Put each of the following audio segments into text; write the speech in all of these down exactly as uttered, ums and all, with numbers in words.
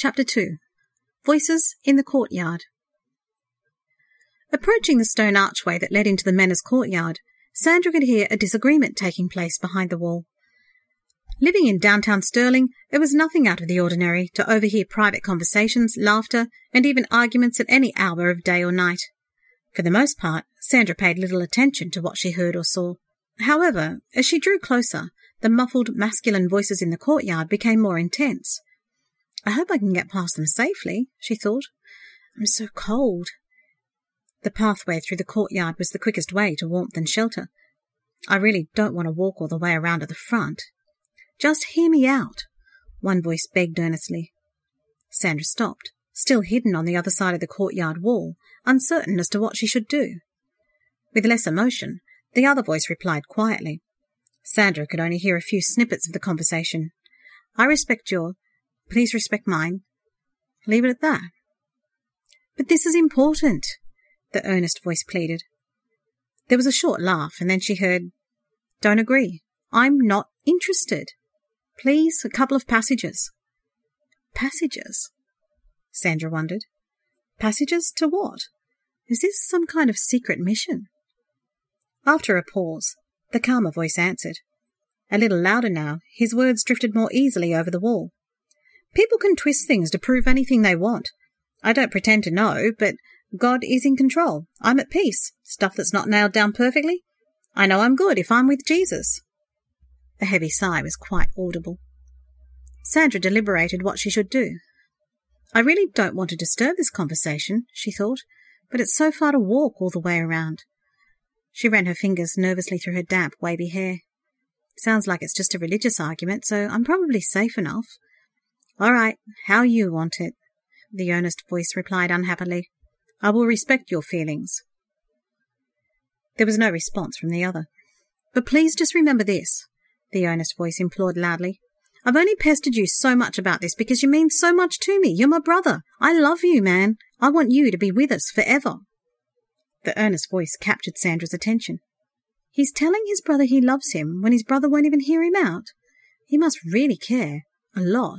Chapter two. Voices in the Courtyard. Approaching the stone archway that led into the Mena's courtyard, Sandra could hear a disagreement taking place behind the wall. Living in downtown Stirling, it was nothing out of the ordinary to overhear private conversations, laughter, and even arguments at any hour of day or night. For the most part, Sandra paid little attention to what she heard or saw. However, as she drew closer, the muffled, masculine voices in the courtyard became more intense. I hope I can get past them safely, she thought. I'm so cold. The pathway through the courtyard was the quickest way to warmth and shelter. I really don't want to walk all the way around to the front. Just hear me out, one voice begged earnestly. Sandra stopped, still hidden on the other side of the courtyard wall, uncertain as to what she should do. With less emotion, the other voice replied quietly. Sandra could only hear a few snippets of the conversation. I respect your... Please respect mine. Leave it at that. But this is important, the earnest voice pleaded. There was a short laugh, and then she heard, Don't agree. I'm not interested. Please, a couple of passages. Passages? Sandra wondered. Passages to what? Is this some kind of secret mission? After a pause, the calmer voice answered. A little louder now, his words drifted more easily over the wall. People can twist things to prove anything they want. I don't pretend to know, but God is in control. I'm at peace. Stuff that's not nailed down perfectly. I know I'm good if I'm with Jesus. A heavy sigh was quite audible. Sandra deliberated what she should do. I really don't want to disturb this conversation, she thought, but it's so far to walk all the way around. She ran her fingers nervously through her damp, wavy hair. Sounds like it's just a religious argument, so I'm probably safe enough. All right, how you want it, the earnest voice replied unhappily. I will respect your feelings. There was no response from the other. But please just remember this, the earnest voice implored loudly. I've only pestered you so much about this because you mean so much to me. You're my brother. I love you, man. I want you to be with us forever. The earnest voice captured Sandra's attention. He's telling his brother he loves him when his brother won't even hear him out. He must really care. A lot.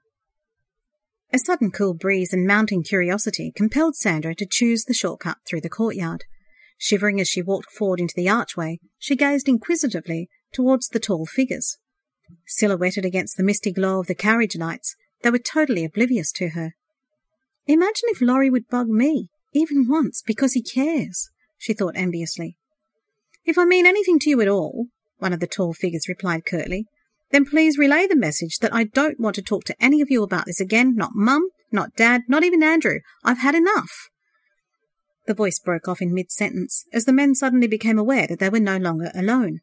A sudden cool breeze and mounting curiosity compelled Sandra to choose the shortcut through the courtyard. Shivering as she walked forward into the archway, she gazed inquisitively towards the tall figures. Silhouetted against the misty glow of the carriage lights, they were totally oblivious to her. Imagine if Laurie would bug me, even once, because he cares, she thought enviously. If I mean anything to you at all, one of the tall figures replied curtly, then please relay the message that I don't want to talk to any of you about this again, not Mum, not Dad, not even Andrew. I've had enough. The voice broke off in mid-sentence, as the men suddenly became aware that they were no longer alone.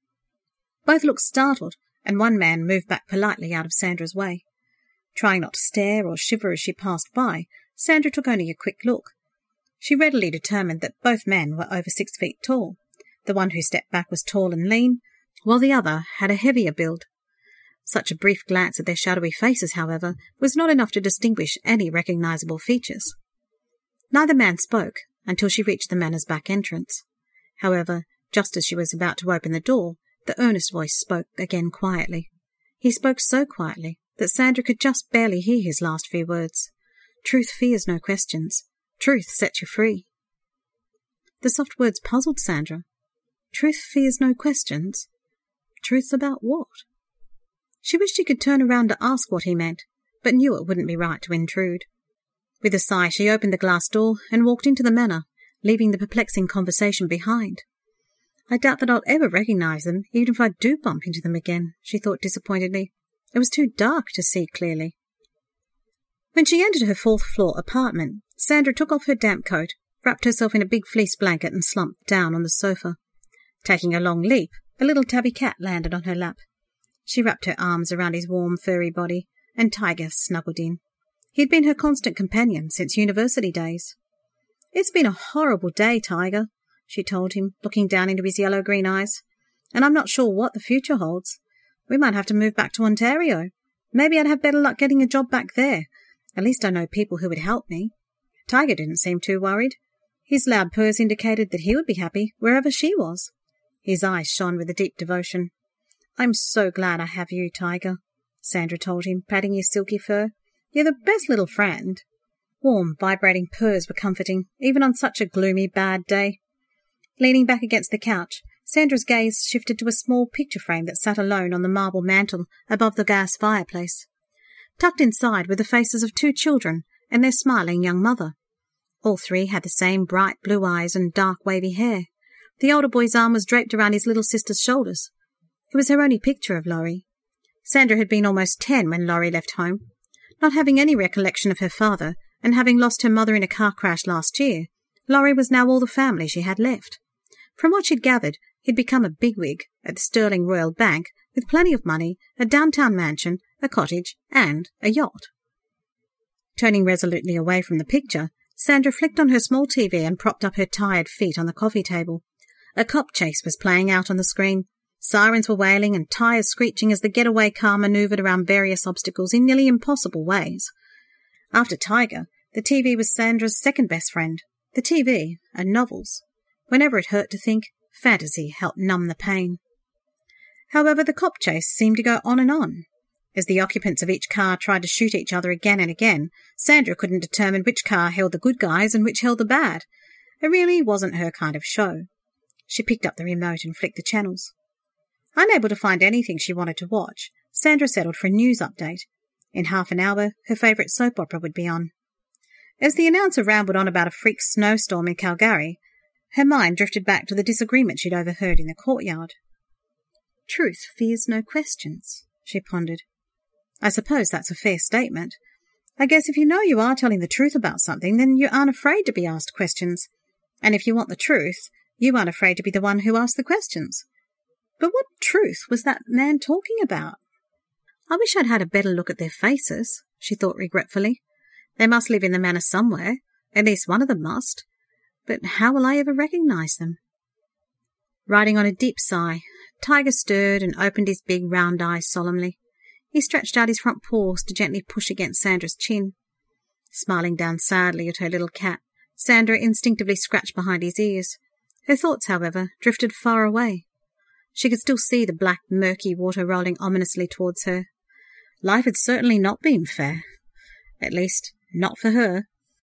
Both looked startled, and one man moved back politely out of Sandra's way. Trying not to stare or shiver as she passed by, Sandra took only a quick look. She readily determined that both men were over six feet tall. The one who stepped back was tall and lean, while the other had a heavier build. Such a brief glance at their shadowy faces, however, was not enough to distinguish any recognizable features. Neither man spoke until she reached the Manor's back entrance. However, just as she was about to open the door, the earnest voice spoke again quietly. He spoke so quietly that Sandra could just barely hear his last few words. Truth fears no questions. Truth sets you free. The soft words puzzled Sandra. Truth fears no questions? Truth about what? She wished she could turn around to ask what he meant, but knew it wouldn't be right to intrude. With a sigh, she opened the glass door and walked into the Manor, leaving the perplexing conversation behind. I doubt that I'll ever recognize them, even if I do bump into them again, she thought disappointedly. It was too dark to see clearly. When she entered her fourth-floor apartment, Sandra took off her damp coat, wrapped herself in a big fleece blanket and slumped down on the sofa. Taking a long leap, a little tabby cat landed on her lap. She wrapped her arms around his warm, furry body, and Tiger snuggled in. He'd been her constant companion since university days. It's been a horrible day, Tiger, she told him, looking down into his yellow-green eyes. And I'm not sure what the future holds. We might have to move back to Ontario. Maybe I'd have better luck getting a job back there. At least I know people who would help me. Tiger didn't seem too worried. His loud purrs indicated that he would be happy wherever she was. His eyes shone with a deep devotion. I'm so glad I have you, Tiger, Sandra told him, patting his silky fur. You're the best little friend. Warm, vibrating purrs were comforting, even on such a gloomy, bad day. Leaning back against the couch, Sandra's gaze shifted to a small picture frame that sat alone on the marble mantel above the gas fireplace. Tucked inside were the faces of two children and their smiling young mother. All three had the same bright blue eyes and dark wavy hair. The older boy's arm was draped around his little sister's shoulders. It was her only picture of Laurie. Sandra had been almost ten when Laurie left home. Not having any recollection of her father, and having lost her mother in a car crash last year, Laurie was now all the family she had left. From what she'd gathered, he'd become a bigwig at the Sterling Royal Bank with plenty of money, a downtown mansion, a cottage, and a yacht. Turning resolutely away from the picture, Sandra flicked on her small T V and propped up her tired feet on the coffee table. A cop chase was playing out on the screen. Sirens were wailing and tyres screeching as the getaway car manoeuvred around various obstacles in nearly impossible ways. After Tiger, the T V was Sandra's second best friend. The T V and novels. Whenever it hurt to think, fantasy helped numb the pain. However, the cop chase seemed to go on and on. As the occupants of each car tried to shoot each other again and again, Sandra couldn't determine which car held the good guys and which held the bad. It really wasn't her kind of show. She picked up the remote and flicked the channels. Unable to find anything she wanted to watch, Sandra settled for a news update. In half an hour, her favourite soap opera would be on. As the announcer rambled on about a freak snowstorm in Calgary, her mind drifted back to the disagreement she'd overheard in the courtyard. Truth fears no questions, she pondered. I suppose that's a fair statement. I guess if you know you are telling the truth about something, then you aren't afraid to be asked questions. And if you want the truth, you aren't afraid to be the one who asks the questions. But what truth was that man talking about? I wish I'd had a better look at their faces, she thought regretfully. They must live in the manor somewhere. At least one of them must. But how will I ever recognise them? Riding on a deep sigh, Tiger stirred and opened his big round eyes solemnly. He stretched out his front paws to gently push against Sandra's chin. Smiling down sadly at her little cat, Sandra instinctively scratched behind his ears. Her thoughts, however, drifted far away. She could still see the black, murky water rolling ominously towards her. Life had certainly not been fair. At least, not for her.